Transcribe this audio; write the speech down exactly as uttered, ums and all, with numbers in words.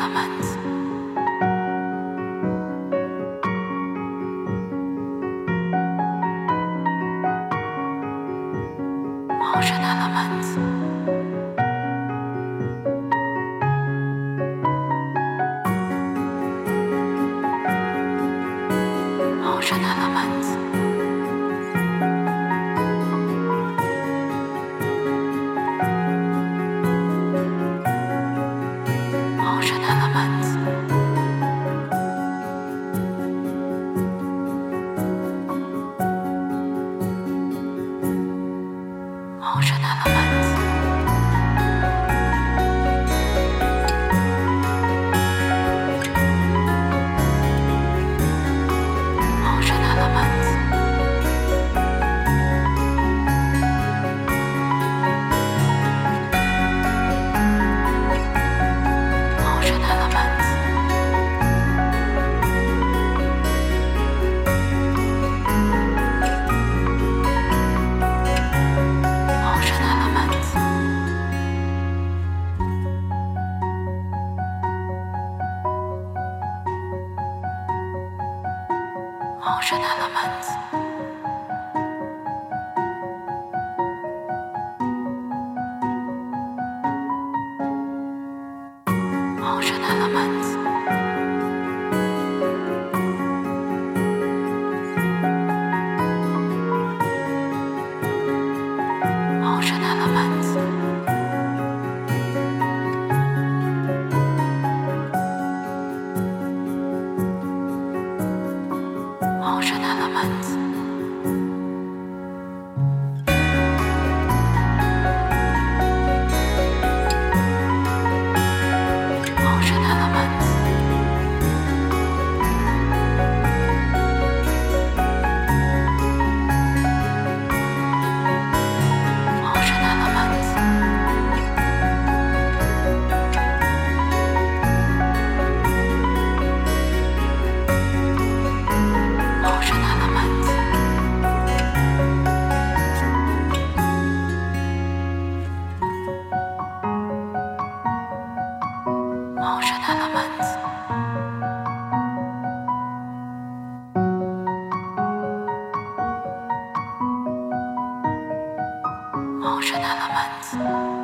elements. Motion elements. Motion elements. Motion elements. Motion elements. Motion elements. Motion elements. Motion elements. Motion elements. Motion elements. Motion elements. Motion elements. Motion elements. Motion elements. Motion elements. Motion elements. Motion elements.